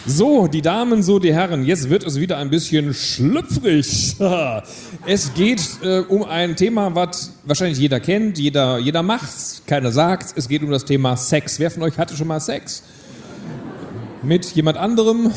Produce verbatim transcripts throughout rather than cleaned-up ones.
So, die Damen, so die Herren, jetzt wird es wieder ein bisschen schlüpfrig. Es geht äh, um ein Thema, was wahrscheinlich jeder kennt, jeder, jeder macht's, keiner sagt's. Es geht um das Thema Sex. Wer von euch hatte schon mal Sex? Mit jemand anderem?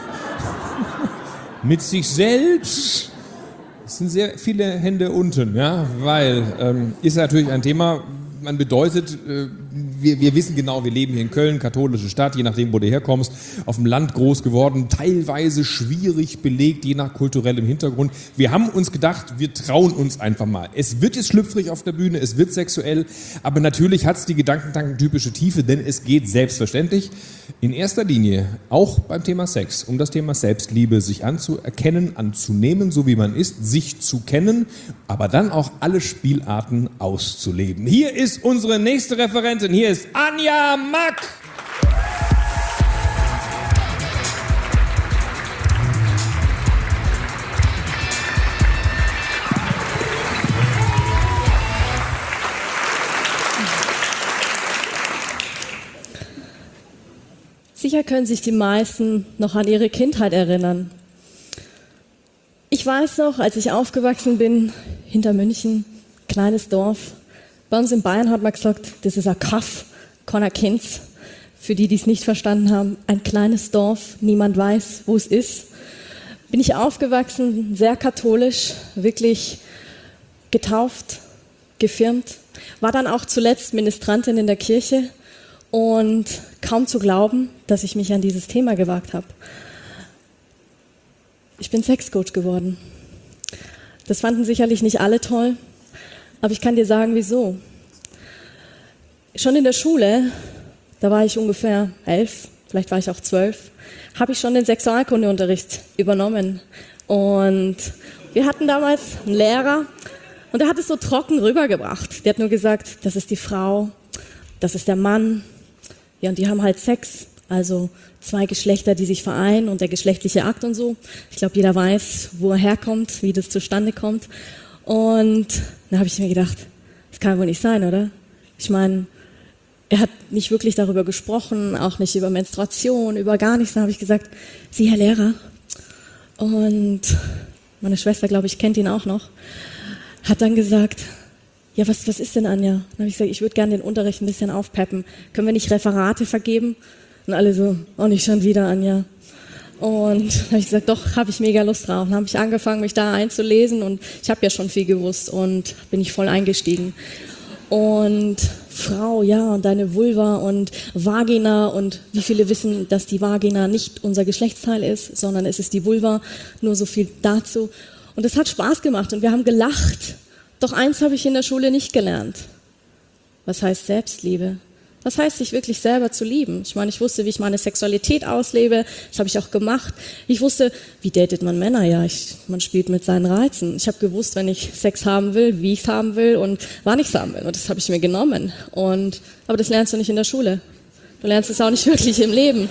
Mit sich selbst? Es sind sehr viele Hände unten, ja, weil ähm, ist natürlich ein Thema, man bedeutet, äh, wir, wir wissen genau, wir leben hier in Köln, katholische Stadt, je nachdem, wo du herkommst, auf dem Land groß geworden, teilweise schwierig belegt, je nach kulturellem Hintergrund. Wir haben uns gedacht, wir trauen uns einfach mal. Es wird jetzt schlüpfrig auf der Bühne, es wird sexuell, aber natürlich hat es die Gedankentanken-typische Tiefe, denn es geht selbstverständlich in erster Linie auch beim Thema Sex um das Thema Selbstliebe, sich anzuerkennen, anzunehmen, so wie man ist, sich zu kennen, aber dann auch alle Spielarten auszuleben. Hier ist unsere nächste Referentin, hier ist Anja Mack. Sicher können sich die meisten noch an ihre Kindheit erinnern. Ich weiß noch, als ich aufgewachsen bin, hinter München, kleines Dorf. Bei uns in Bayern hat man gesagt, das ist ein Kaff, keiner kennt's. Für die, die es nicht verstanden haben, ein kleines Dorf, niemand weiß, wo es ist. Bin ich aufgewachsen, sehr katholisch, wirklich getauft, gefirmt. War dann auch zuletzt Ministrantin in der Kirche und kaum zu glauben, dass ich mich an dieses Thema gewagt habe. Ich bin Sexcoach geworden. Das fanden sicherlich nicht alle toll, aber ich kann dir sagen, wieso. Schon in der Schule, da war ich ungefähr elf, vielleicht war ich auch zwölf, habe ich schon den Sexualkundeunterricht übernommen. Und wir hatten damals einen Lehrer und der hat es so trocken rübergebracht. Der hat nur gesagt, das ist die Frau, das ist der Mann. Ja, und die haben halt Sex, also zwei Geschlechter, die sich vereinen und der geschlechtliche Akt und so. Ich glaube, jeder weiß, wo er herkommt, wie das zustande kommt. Und da habe ich mir gedacht, das kann wohl nicht sein, oder? Ich meine, er hat nicht wirklich darüber gesprochen, auch nicht über Menstruation, über gar nichts. Da habe ich gesagt, Sie, Herr Lehrer. Und meine Schwester, glaube ich, kennt ihn auch noch, hat dann gesagt, ja, was, was ist denn, Anja? Dann habe ich gesagt, ich würde gerne den Unterricht ein bisschen aufpeppen. Können wir nicht Referate vergeben? Und alle so, oh, nicht schon wieder, Anja. Und dann habe ich gesagt, doch, habe ich mega Lust drauf. Dann habe ich angefangen, mich da einzulesen und ich habe ja schon viel gewusst und bin ich voll eingestiegen. Und Frau, ja, und deine Vulva und Vagina und wie viele wissen, dass die Vagina nicht unser Geschlechtsteil ist, sondern es ist die Vulva, nur so viel dazu. Und es hat Spaß gemacht und wir haben gelacht. Doch eins habe ich in der Schule nicht gelernt. Was heißt Selbstliebe? Was heißt, sich wirklich selber zu lieben? Ich meine, ich wusste, wie ich meine Sexualität auslebe. Das habe ich auch gemacht. Ich wusste, wie datet man Männer? Ja, ich, man spielt mit seinen Reizen. Ich habe gewusst, wenn ich Sex haben will, wie ich es haben will und wann ich es haben will. Und das habe ich mir genommen. Und, aber das lernst du nicht in der Schule. Du lernst es auch nicht wirklich im Leben.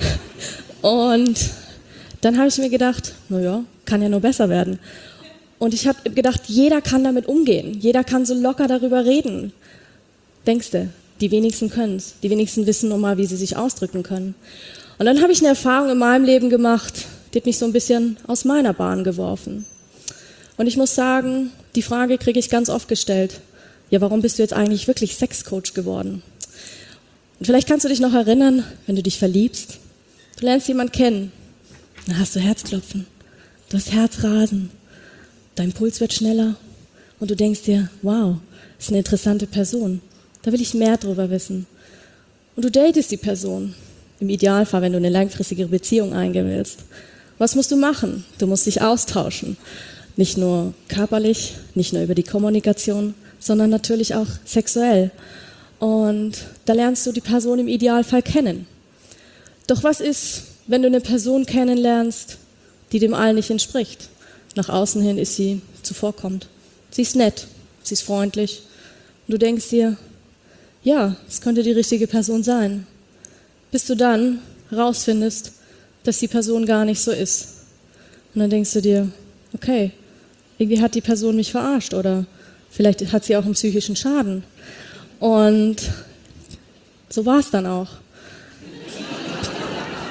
Und dann habe ich mir gedacht, naja, kann ja nur besser werden. Und ich habe gedacht, jeder kann damit umgehen. Jeder kann so locker darüber reden. Denkst du? Die wenigsten können es. Die wenigsten wissen nun mal, wie sie sich ausdrücken können. Und dann habe ich eine Erfahrung in meinem Leben gemacht, die hat mich so ein bisschen aus meiner Bahn geworfen. Und ich muss sagen, die Frage kriege ich ganz oft gestellt. Ja, warum bist du jetzt eigentlich wirklich Sexcoach geworden? Und vielleicht kannst du dich noch erinnern, wenn du dich verliebst. Du lernst jemanden kennen. Dann hast du Herzklopfen. Du hast Herzrasen. Dein Puls wird schneller. Und du denkst dir, wow, das ist eine interessante Person. Da will ich mehr drüber wissen. Und du datest die Person. Im Idealfall, wenn du eine langfristige Beziehung eingehen willst. Was musst du machen? Du musst dich austauschen. Nicht nur körperlich, nicht nur über die Kommunikation, sondern natürlich auch sexuell. Und da lernst du die Person im Idealfall kennen. Doch was ist, wenn du eine Person kennenlernst, die dem allen nicht entspricht? Nach außen hin ist sie zuvorkommend. Sie ist nett, sie ist freundlich. Und du denkst dir, ja, es könnte die richtige Person sein. Bis du dann herausfindest, dass die Person gar nicht so ist. Und dann denkst du dir, okay, irgendwie hat die Person mich verarscht oder vielleicht hat sie auch einen psychischen Schaden. Und so war es dann auch.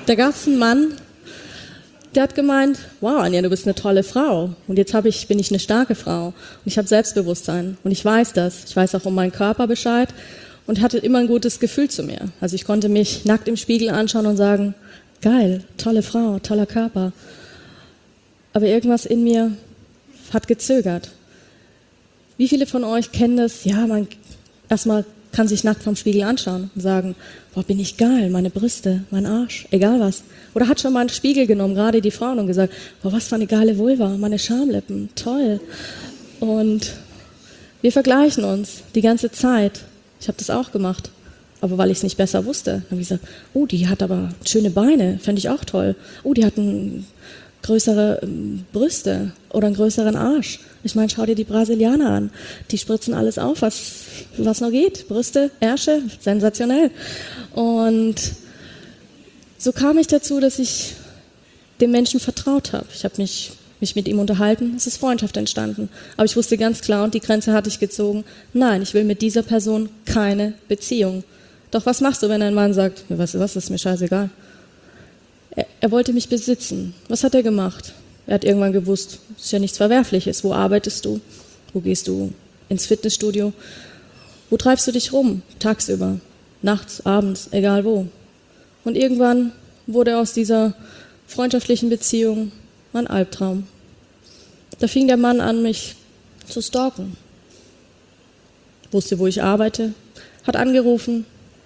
da gab es einen Mann, der hat gemeint, wow, Anja, du bist eine tolle Frau. Und jetzt hab ich, bin ich eine starke Frau. Und ich habe Selbstbewusstsein. Und ich weiß das. Ich weiß auch um meinen Körper Bescheid. Und hatte immer ein gutes Gefühl zu mir. Also ich konnte mich nackt im Spiegel anschauen und sagen, geil, tolle Frau, toller Körper. Aber irgendwas in mir hat gezögert. Wie viele von euch kennen das? Ja, man erstmal kann sich nackt vom Spiegel anschauen und sagen, boah, bin ich geil, meine Brüste, mein Arsch, egal was. Oder hat schon mal einen Spiegel genommen, gerade die Frauen, und gesagt, boah, was für eine geile Vulva, meine Schamlippen, toll. Und wir vergleichen uns die ganze Zeit. Ich habe das auch gemacht, aber weil ich es nicht besser wusste. Dann habe ich gesagt, oh, die hat aber schöne Beine, fände ich auch toll. Oh, die hat ein größere ähm, Brüste oder einen größeren Arsch. Ich meine, schau dir die Brasilianer an. Die spritzen alles auf, was, was noch geht. Brüste, Ärsche, sensationell. Und so kam ich dazu, dass ich dem Menschen vertraut habe. Ich habe mich, mich mit ihm unterhalten. Es ist Freundschaft entstanden. Aber ich wusste ganz klar, und die Grenze hatte ich gezogen, nein, ich will mit dieser Person keine Beziehung. Doch was machst du, wenn ein Mann sagt, was, was ist mir scheißegal? Er, er wollte mich besitzen. Was hat er gemacht? Er hat irgendwann gewusst, es ist ja nichts Verwerfliches. Wo arbeitest du? Wo gehst du ins Fitnessstudio? Wo treibst du dich rum? Tagsüber, nachts, abends, egal wo. Und irgendwann wurde aus dieser freundschaftlichen Beziehung mein Albtraum. Da fing der Mann an, mich zu stalken. Wusste, wo ich arbeite, hat angerufen,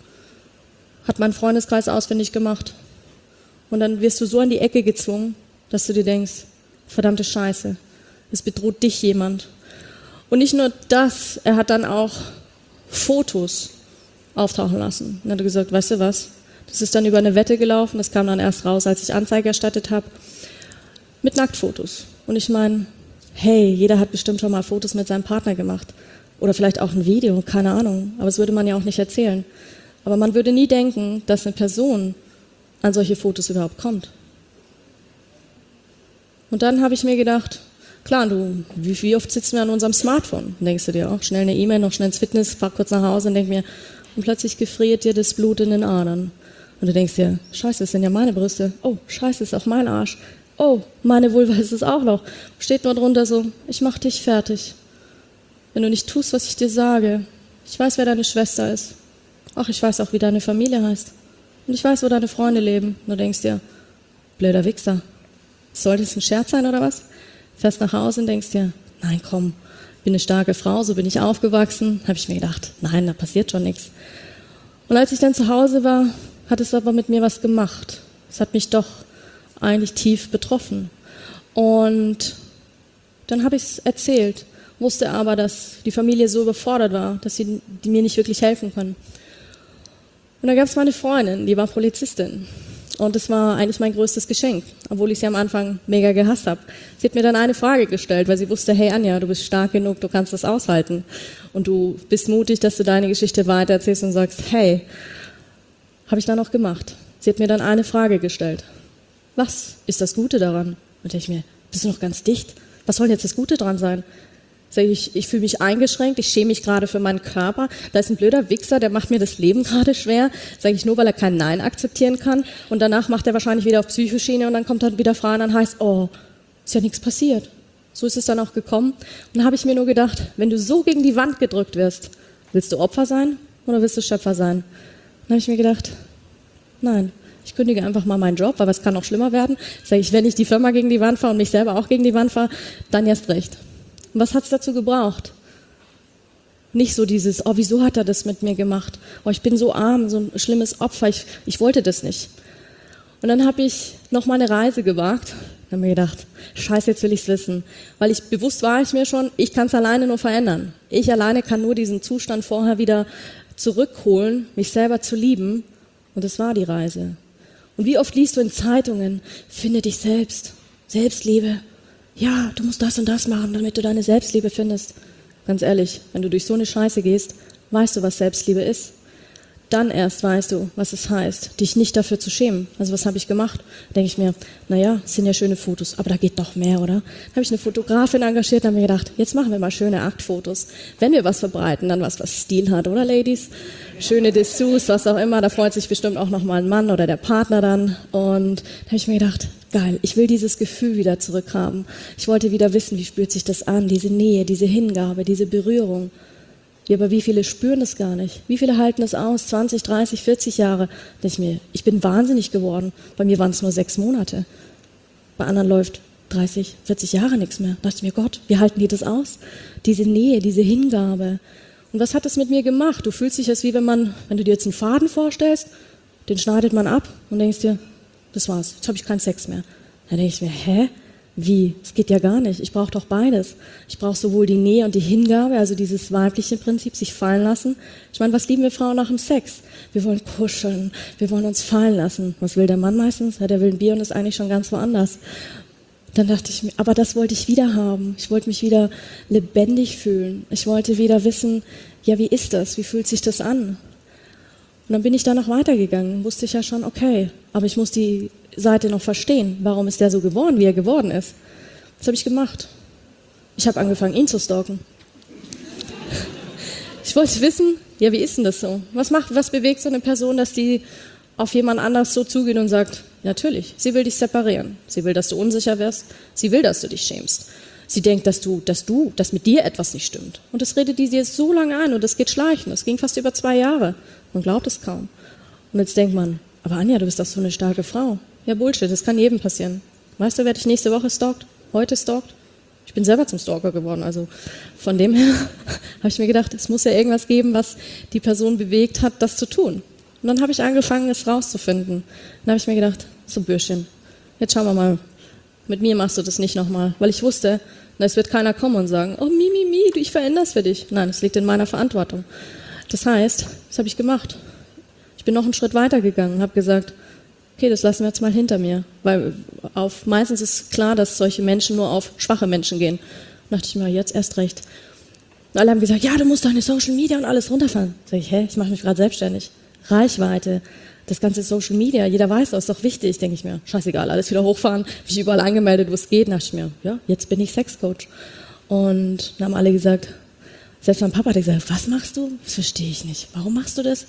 hat meinen Freundeskreis ausfindig gemacht. Und dann wirst du so an die Ecke gezwungen, dass du dir denkst, verdammte Scheiße, es bedroht dich jemand. Und nicht nur das, er hat dann auch Fotos auftauchen lassen. Und er hat gesagt, weißt du was, das ist dann über eine Wette gelaufen, das kam dann erst raus, als ich Anzeige erstattet habe, mit Nacktfotos. Und ich meine, hey, jeder hat bestimmt schon mal Fotos mit seinem Partner gemacht. Oder vielleicht auch ein Video, keine Ahnung. Aber das würde man ja auch nicht erzählen. Aber man würde nie denken, dass eine Person an solche Fotos überhaupt kommt. Und dann habe ich mir gedacht, klar, du, wie, wie oft sitzen wir an unserem Smartphone? Dann denkst du dir auch, schnell eine E-Mail, noch schnell ins Fitness, fahr kurz nach Hause und denk mir, und plötzlich gefriert dir das Blut in den Adern. Und du denkst dir, scheiße, das sind ja meine Brüste. Oh, scheiße, das ist auch mein Arsch. Oh, meine Vulva ist es auch noch. Steht nur drunter so, ich mach dich fertig. Wenn du nicht tust, was ich dir sage. Ich weiß, wer deine Schwester ist. Ach, ich weiß auch, wie deine Familie heißt. Und ich weiß, wo deine Freunde leben. Und du denkst dir, blöder Wichser. Soll das ein Scherz sein oder was? Fährst nach Hause und denkst dir, nein, komm, ich bin eine starke Frau, so bin ich aufgewachsen. Habe ich mir gedacht, nein, da passiert schon nichts. Und als ich dann zu Hause war, hat es aber mit mir was gemacht. Es hat mich doch eigentlich tief betroffen. Und dann habe ich es erzählt, wusste aber, dass die Familie so überfordert war, dass sie die mir nicht wirklich helfen können. Und da gab es meine Freundin, die war Polizistin. Und das war eigentlich mein größtes Geschenk, obwohl ich sie am Anfang mega gehasst habe. Sie hat mir dann eine Frage gestellt, weil sie wusste, hey Anja, du bist stark genug, du kannst das aushalten. Und du bist mutig, dass du deine Geschichte weitererzählst und sagst, hey, habe ich dann auch gemacht. Sie hat mir dann eine Frage gestellt. Was ist das Gute daran? Und ich mir, bist du noch ganz dicht? Was soll jetzt das Gute dran sein? Sag ich, ich fühle mich eingeschränkt, ich schäme mich gerade für meinen Körper. Da ist ein blöder Wichser, der macht mir das Leben gerade schwer. Sage ich nur, weil er kein Nein akzeptieren kann. Und danach macht er wahrscheinlich wieder auf Psychoschiene und dann kommt er wieder frei und dann heißt, oh, ist ja nichts passiert. So ist es dann auch gekommen. Und dann habe ich mir nur gedacht, wenn du so gegen die Wand gedrückt wirst, willst du Opfer sein oder willst du Schöpfer sein? Dann habe ich mir gedacht, nein, ich kündige einfach mal meinen Job, aber es kann noch schlimmer werden. Sage ich, wenn ich die Firma gegen die Wand fahre und mich selber auch gegen die Wand fahre, dann erst recht. Und was hat es dazu gebraucht? Nicht so dieses, oh, wieso hat er das mit mir gemacht? Oh, ich bin so arm, so ein schlimmes Opfer, ich, ich wollte das nicht. Und dann habe ich noch mal eine Reise gewagt. Dann habe ich mir gedacht, scheiße, jetzt will ich es wissen. Weil ich bewusst war ich mir schon, ich kann es alleine nur verändern. Ich alleine kann nur diesen Zustand vorher wieder zurückholen, mich selber zu lieben. Und das war die Reise. Und wie oft liest du in Zeitungen, finde dich selbst, Selbstliebe. Ja, du musst das und das machen, damit du deine Selbstliebe findest. Ganz ehrlich, wenn du durch so eine Scheiße gehst, weißt du, was Selbstliebe ist. dann erst weißt du, was es heißt, dich nicht dafür zu schämen. Also was habe ich gemacht? Denke ich mir, naja, es sind ja schöne Fotos, aber da geht doch mehr, oder? Dann habe ich eine Fotografin engagiert und habe mir gedacht, jetzt machen wir mal schöne Aktfotos. Wenn wir was verbreiten, dann was, was Stil hat, oder Ladies? Schöne Dessous, was auch immer, da freut sich bestimmt auch nochmal ein Mann oder der Partner dann. Und da habe ich mir gedacht, geil, ich will dieses Gefühl wieder zurückhaben. Ich wollte wieder wissen, wie spürt sich das an, diese Nähe, diese Hingabe, diese Berührung. Ja, aber wie viele spüren das gar nicht? Wie viele halten das aus? zwanzig, dreißig, vierzig Jahre? Da ich mir, ich bin wahnsinnig geworden. Bei mir waren es nur sechs Monate. Bei anderen läuft dreißig, vierzig Jahre nichts mehr. Da dachte ich mir, Gott, wie halten die das aus? Diese Nähe, diese Hingabe. Und was hat das mit mir gemacht? Du fühlst dich, als wie wenn man, wenn du dir jetzt einen Faden vorstellst, den schneidet man ab und denkst dir, das war's, jetzt habe ich keinen Sex mehr. Dann denke ich mir, hä? Wie? Es geht ja gar nicht. Ich brauche doch beides. Ich brauche sowohl die Nähe und die Hingabe, also dieses weibliche Prinzip, sich fallen lassen. Ich meine, was lieben wir Frauen nach dem Sex? Wir wollen kuscheln, wir wollen uns fallen lassen. Was will der Mann meistens? Ja, der will ein Bier und ist eigentlich schon ganz woanders. Dann dachte ich mir, aber das wollte ich wieder haben. Ich wollte mich wieder lebendig fühlen. Ich wollte wieder wissen, ja, wie ist das? Wie fühlt sich das an? Und dann bin ich da noch weitergegangen. Wusste ich ja schon, okay, aber ich muss die Seite noch verstehen. Warum ist der so geworden, wie er geworden ist? Was habe ich gemacht? Ich habe angefangen, ihn zu stalken. Ich wollte wissen, ja, wie ist denn das so? Was macht, was bewegt so eine Person, dass die auf jemand anderes so zugeht und sagt, natürlich, sie will dich separieren. Sie will, dass du unsicher wirst. Sie will, dass du dich schämst. Sie denkt, dass du, dass du, dass mit dir etwas nicht stimmt. Und das redet die dir so lange ein und das geht schleichen. Das ging fast über zwei Jahre. Man glaubt es kaum. Und jetzt denkt man, aber Anja, du bist doch so eine starke Frau. Ja, Bullshit, das kann jedem passieren. Weißt du, wer dich nächste Woche stalkt? Heute stalkt? Ich bin selber zum Stalker geworden. Also von dem her habe ich mir gedacht, es muss ja irgendwas geben, was die Person bewegt hat, das zu tun. Und dann habe ich angefangen, es rauszufinden. Dann habe ich mir gedacht, so Bürschchen, jetzt schauen wir mal, mit mir machst du das nicht nochmal. Weil ich wusste, es wird keiner kommen und sagen, oh mi, mi, mi, ich verändere es für dich. Nein, es liegt in meiner Verantwortung. Das heißt, was habe ich gemacht? Ich bin noch einen Schritt weiter gegangen und habe gesagt, okay, das lassen wir jetzt mal hinter mir. Weil auf, meistens ist klar, dass solche Menschen nur auf schwache Menschen gehen. Da dachte ich mir, jetzt erst recht. Und alle haben gesagt, ja, du musst deine Social Media und alles runterfahren. Sag ich, hä, ich mache mich gerade selbstständig. Reichweite, das ganze Social Media, jeder weiß, das ist doch wichtig, denke ich mir. Scheißegal, alles wieder hochfahren, habe ich überall angemeldet, wo es geht. Da dachte ich mir, ja, jetzt bin ich Sexcoach. Und dann haben alle gesagt, selbst mein Papa hat gesagt, was machst du? Das verstehe ich nicht. Warum machst du das?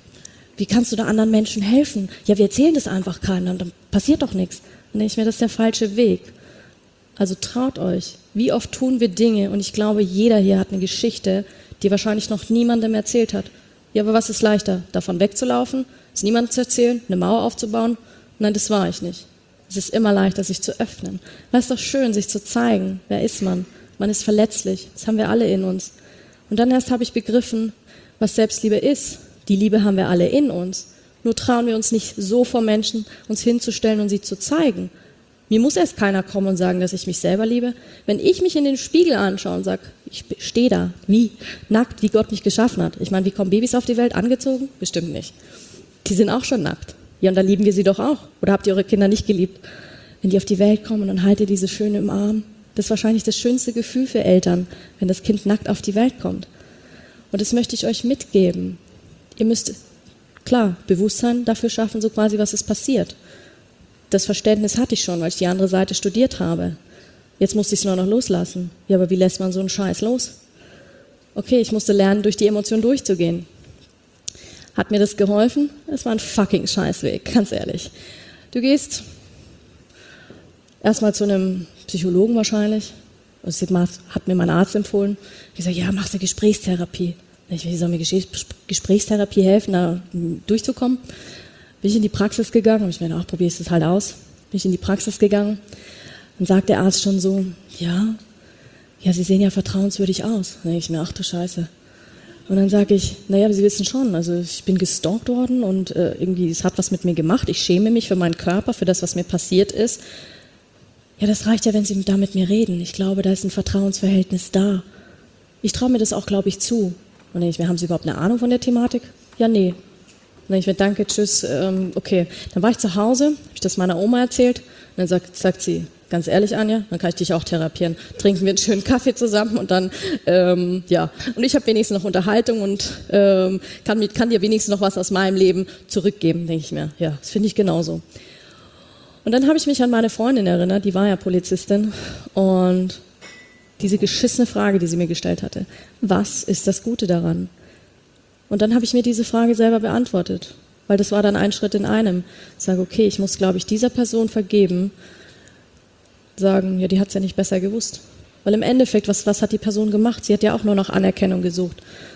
Wie kannst du da anderen Menschen helfen? Ja, wir erzählen das einfach keinem, dann passiert doch nichts. Dann denke ich mir, das ist der falsche Weg. Also traut euch. Wie oft tun wir Dinge, und ich glaube, jeder hier hat eine Geschichte, die wahrscheinlich noch niemandem erzählt hat. Ja, aber was ist leichter? Davon wegzulaufen, es niemandem zu erzählen, eine Mauer aufzubauen? Nein, das war ich nicht. Es ist immer leichter, sich zu öffnen. Weil es ist doch schön, sich zu zeigen. Wer ist man? Man ist verletzlich. Das haben wir alle in uns. Und dann erst habe ich begriffen, was Selbstliebe ist. Die Liebe haben wir alle in uns. Nur trauen wir uns nicht so vor Menschen, uns hinzustellen und sie zu zeigen. Mir muss erst keiner kommen und sagen, dass ich mich selber liebe. Wenn ich mich in den Spiegel anschaue und sage, ich stehe da, wie? Nackt, wie Gott mich geschaffen hat. Ich meine, wie kommen Babys auf die Welt? Angezogen? Bestimmt nicht. Die sind auch schon nackt. Ja, und da lieben wir sie doch auch. Oder habt ihr eure Kinder nicht geliebt? Wenn die auf die Welt kommen, dann haltet ihr diese Schöne im Arm. Das ist wahrscheinlich das schönste Gefühl für Eltern, wenn das Kind nackt auf die Welt kommt. Und das möchte ich euch mitgeben. Ihr müsst, klar, Bewusstsein dafür schaffen, so quasi, was ist passiert. Das Verständnis hatte ich schon, weil ich die andere Seite studiert habe. Jetzt musste ich es nur noch loslassen. Ja, aber wie lässt man so einen Scheiß los? Okay, ich musste lernen, durch die Emotion durchzugehen. Hat mir das geholfen? Es war ein fucking Scheißweg, ganz ehrlich. Du gehst erstmal zu einem Psychologen wahrscheinlich. Das hat mir mein Arzt empfohlen. Ich sage, ja, mach eine Gesprächstherapie. Ich will, soll mir Gesprächstherapie helfen, da durchzukommen. Bin ich in die Praxis gegangen und ich meine, ach, probier ich das halt aus. Bin ich in die Praxis gegangen und sagt der Arzt schon so, ja, ja, Sie sehen ja vertrauenswürdig aus. Dann denke ich mir, ach du Scheiße. Und dann sage ich, naja, aber Sie wissen schon, also ich bin gestalkt worden und äh, irgendwie, es hat was mit mir gemacht. Ich schäme mich für meinen Körper, für das, was mir passiert ist. Ja, das reicht ja, wenn Sie da mit mir reden. Ich glaube, da ist ein Vertrauensverhältnis da. Ich traue mir das auch, glaube ich, zu. Und dann denke ich mir, haben Sie überhaupt eine Ahnung von der Thematik? Ja, nee. Und dann ich mir, danke, tschüss, ähm, okay. Dann war ich zu Hause, habe ich das meiner Oma erzählt und dann sagt, sagt sie, ganz ehrlich, Anja, dann kann ich dich auch therapieren. Trinken wir einen schönen Kaffee zusammen und dann, ähm, ja. Und ich habe wenigstens noch Unterhaltung und ähm, kann, mit, kann dir wenigstens noch was aus meinem Leben zurückgeben, denke ich mir. Ja, das finde ich genauso. Und dann habe ich mich an meine Freundin erinnert, die war ja Polizistin, und diese geschissene Frage, die sie mir gestellt hatte: Was ist das Gute daran? Und dann habe ich mir diese Frage selber beantwortet, weil das war dann ein Schritt in einem. Ich sage, okay, ich muss, glaube ich, dieser Person vergeben, sagen, ja, die hat es ja nicht besser gewusst. Weil im Endeffekt, was, was hat die Person gemacht? Sie hat ja auch nur nach Anerkennung gesucht.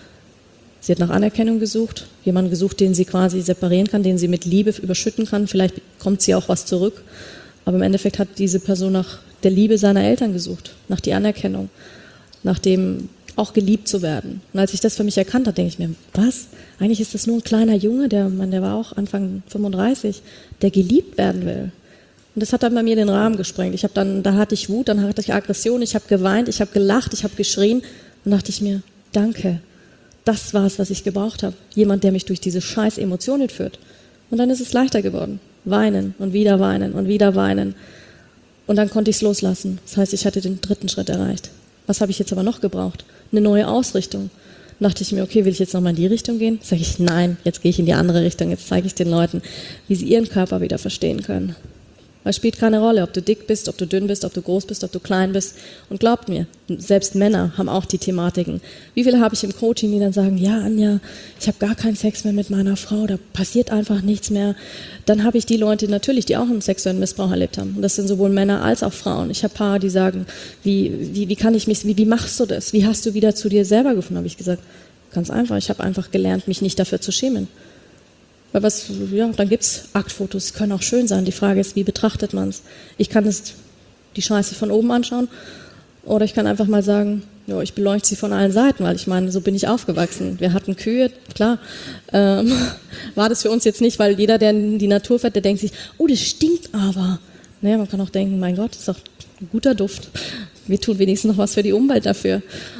Sie hat nach Anerkennung gesucht, jemanden gesucht, den sie quasi separieren kann, den sie mit Liebe überschütten kann. Vielleicht bekommt sie auch was zurück. Aber im Endeffekt hat diese Person nach der Liebe seiner Eltern gesucht, nach der Anerkennung, nach dem auch geliebt zu werden. Und als ich das für mich erkannt habe, denke ich mir, was? Eigentlich ist das nur ein kleiner Junge, der, man, der war auch Anfang fünfunddreißig, der geliebt werden will. Und das hat dann bei mir den Rahmen gesprengt. Ich habe dann, da hatte ich Wut, dann hatte ich Aggression, ich habe geweint, ich habe gelacht, ich habe geschrien und dachte ich mir, danke. Das war es, was ich gebraucht habe. Jemand, der mich durch diese scheiß Emotionen führt. Und dann ist es leichter geworden. Weinen und wieder weinen und wieder weinen. Und dann konnte ich es loslassen. Das heißt, ich hatte den dritten Schritt erreicht. Was habe ich jetzt aber noch gebraucht? Eine neue Ausrichtung. Dann dachte ich mir, okay, will ich jetzt nochmal in die Richtung gehen? Sage ich, nein, jetzt gehe ich in die andere Richtung. Jetzt zeige ich den Leuten, wie sie ihren Körper wieder verstehen können. Weil es spielt keine Rolle, ob du dick bist, ob du dünn bist, ob du groß bist, ob du klein bist. Und glaubt mir, selbst Männer haben auch die Thematiken. Wie viele habe ich im Coaching, die dann sagen, ja, Anja, ich habe gar keinen Sex mehr mit meiner Frau, da passiert einfach nichts mehr. Dann habe ich die Leute natürlich, die auch einen sexuellen Missbrauch erlebt haben. Und das sind sowohl Männer als auch Frauen. Ich habe Paare, die sagen, wie, wie, wie kann ich mich, wie, wie machst du das? Wie hast du wieder zu dir selber gefunden? Habe ich gesagt, ganz einfach, ich habe einfach gelernt, mich nicht dafür zu schämen. Weil was, ja, dann gibt es Aktfotos, können auch schön sein. Die Frage ist, wie betrachtet man es? Ich kann es die Scheiße von oben anschauen oder ich kann einfach mal sagen, ja, ich beleuchte sie von allen Seiten, weil ich meine, so bin ich aufgewachsen. Wir hatten Kühe, klar. Ähm, war das für uns jetzt nicht, weil jeder, der in die Natur fährt, der denkt sich, oh, das stinkt aber. Naja, man kann auch denken, mein Gott, das ist doch ein guter Duft. Wir tun wenigstens noch was für die Umwelt dafür.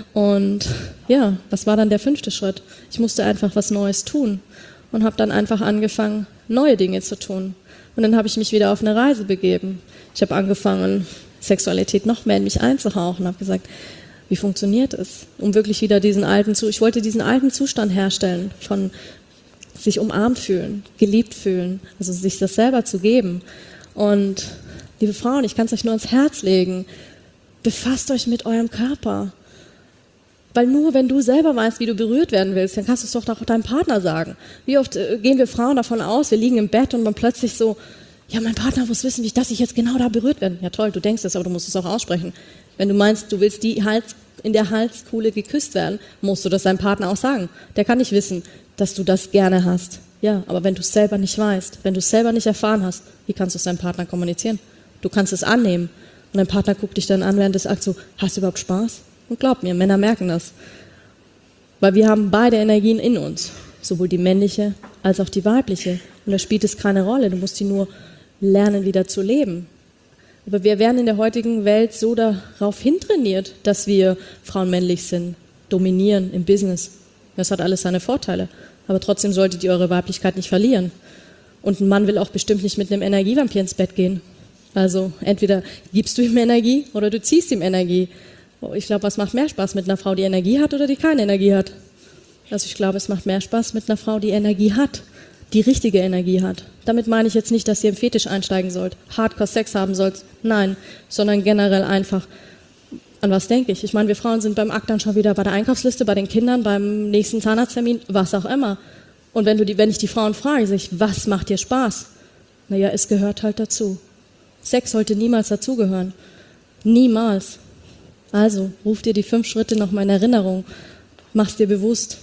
Und ja, was war dann der fünfte Schritt? Ich musste einfach was Neues tun. Und habe dann einfach angefangen, neue Dinge zu tun. Und dann habe ich mich wieder auf eine Reise begeben. Ich habe angefangen, Sexualität noch mehr in mich einzuhauchen, habe gesagt, wie funktioniert es, um wirklich wieder diesen alten Zustand, ich wollte diesen alten Zustand herstellen, von sich umarmt fühlen, geliebt fühlen, also sich das selber zu geben. Und liebe Frauen, ich kann es euch nur ans Herz legen, befasst euch mit eurem Körper. Weil nur wenn du selber weißt, wie du berührt werden willst, dann kannst du es doch auch deinem Partner sagen. Wie oft äh, gehen wir Frauen davon aus, wir liegen im Bett und man plötzlich so, ja, mein Partner muss wissen, wie ich, dass ich jetzt genau da berührt werde. Ja toll, du denkst es, aber du musst es auch aussprechen. Wenn du meinst, du willst die Hals, in der Halskuhle geküsst werden, musst du das deinem Partner auch sagen. Der kann nicht wissen, dass du das gerne hast. Ja, aber wenn du es selber nicht weißt, wenn du es selber nicht erfahren hast, wie kannst du es deinem Partner kommunizieren? Du kannst es annehmen und dein Partner guckt dich dann an während des Akts so, hast du überhaupt Spaß? Und glaub mir, Männer merken das. Weil wir haben beide Energien in uns. Sowohl die männliche als auch die weibliche. Und da spielt es keine Rolle. Du musst die nur lernen, wieder zu leben. Aber wir werden in der heutigen Welt so darauf hintrainiert, dass wir Frauen männlich sind, dominieren im Business. Das hat alles seine Vorteile. Aber trotzdem solltet ihr eure Weiblichkeit nicht verlieren. Und ein Mann will auch bestimmt nicht mit einem Energievampir ins Bett gehen. Also entweder gibst du ihm Energie oder du ziehst ihm Energie. Ich glaube, was macht mehr Spaß mit einer Frau, die Energie hat oder die keine Energie hat? Also ich glaube, es macht mehr Spaß mit einer Frau, die Energie hat, die richtige Energie hat. Damit meine ich jetzt nicht, dass ihr im Fetisch einsteigen sollt, Hardcore-Sex haben sollt, nein, sondern generell einfach, an was denke ich? Ich meine, wir Frauen sind beim Akt dann schon wieder bei der Einkaufsliste, bei den Kindern, beim nächsten Zahnarzttermin, was auch immer. Und wenn, du die, wenn ich die Frauen frage, sage ich, was macht dir Spaß? Naja, es gehört halt dazu. Sex sollte niemals dazugehören. Niemals. Also, ruf dir die fünf Schritte nochmal in Erinnerung, mach's dir bewusst,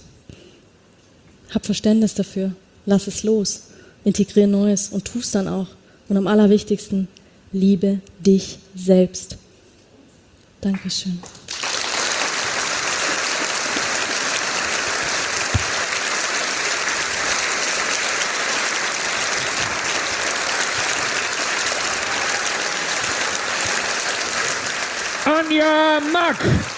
hab Verständnis dafür, lass es los, integriere Neues und tu's dann auch. Und am allerwichtigsten, liebe dich selbst. Dankeschön. Anja Mack.